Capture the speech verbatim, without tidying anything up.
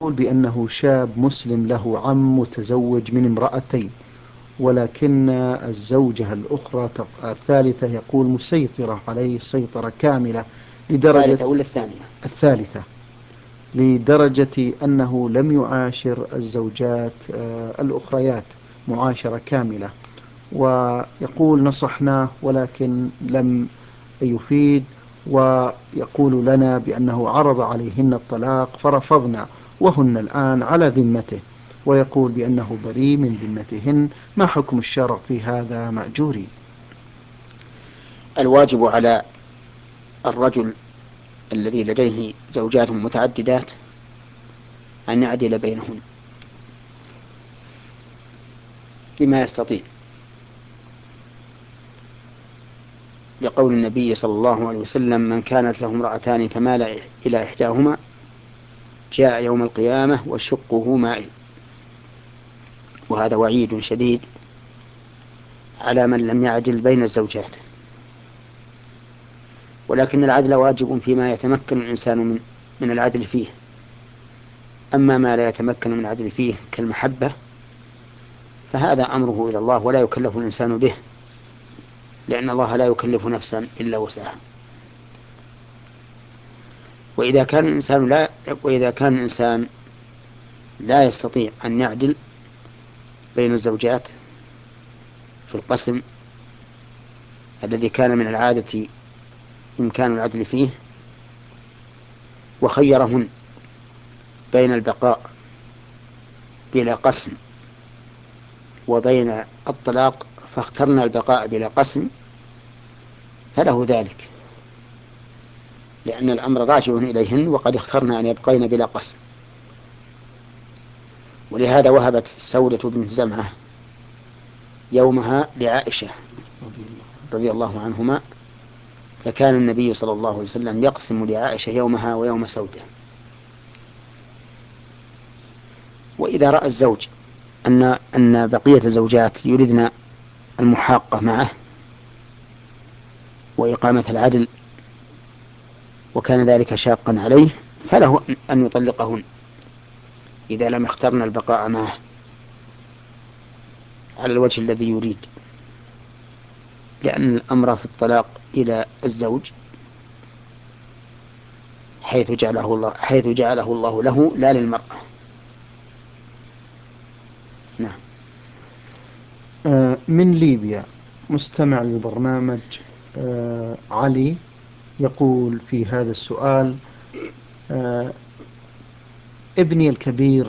بأنه شاب مسلم له عم متزوج من امرأتين، ولكن الزوجة الأخرى الثالثة يقول مسيطرة عليه سيطرة كاملة لدرجة الثالثة ولا الثانية؟ الثالثة، لدرجة أنه لم يعاشر الزوجات آه، الأخريات معاشرة كاملة. ويقول نصحناه ولكن لم يفيد، ويقول لنا بأنه عرض عليهن الطلاق فرفضنا وهن الآن على ذمته، ويقول بأنه بريء من ذمتهن. ما حكم الشرع في هذا مأجوري؟ الواجب على الرجل الذي لديه زوجات متعددات أن يعدل بينهن بما يستطيع، لقول النبي صلى الله عليه وسلم: من كانت له امرأتان فمال إلى إحداهما جاء يوم القيامة وشقه مائل. وهذا وعيد شديد على من لم يعدل بين الزوجات. ولكن العدل واجب فيما يتمكن الإنسان من من العدل فيه. أما ما لا يتمكن من العدل فيه كالمحبة فهذا أمره إلى الله ولا يكلف الإنسان به، لأن الله لا يكلف نفسا إلا وسعها. وإذا كان الإنسان لا وإذا كان الإنسان لا يستطيع أن يعدل بين الزوجات في القسم الذي كان من العادة إمكان العدل فيه، وخيرهن بين البقاء بلا قسم وبين الطلاق فاخترنا البقاء بلا قسم، فله ذلك، لأن الأمر راجع إليهن وقد اخترنا أن يبقين بلا قسم. ولهذا وهبت سودة بنت زمعة يومها لعائشة رضي الله عنهما، فكان النبي صلى الله عليه وسلم يقسم لعائشة يومها ويوم سودة. وإذا رأى الزوج أن أن بقية الزوجات يريدن المحاقة معه وإقامة العدل وكان ذلك شاقا عليه، فله أن يطلقهن إذا لم يخترن البقاء معه على الوجه الذي يريد، لأن الأمر في الطلاق إلى الزوج حيث جعله الله حيث جعله الله له لا للمرأة. نعم. آه، من ليبيا مستمع للبرنامج آه، علي يقول في هذا السؤال: آه، ابني الكبير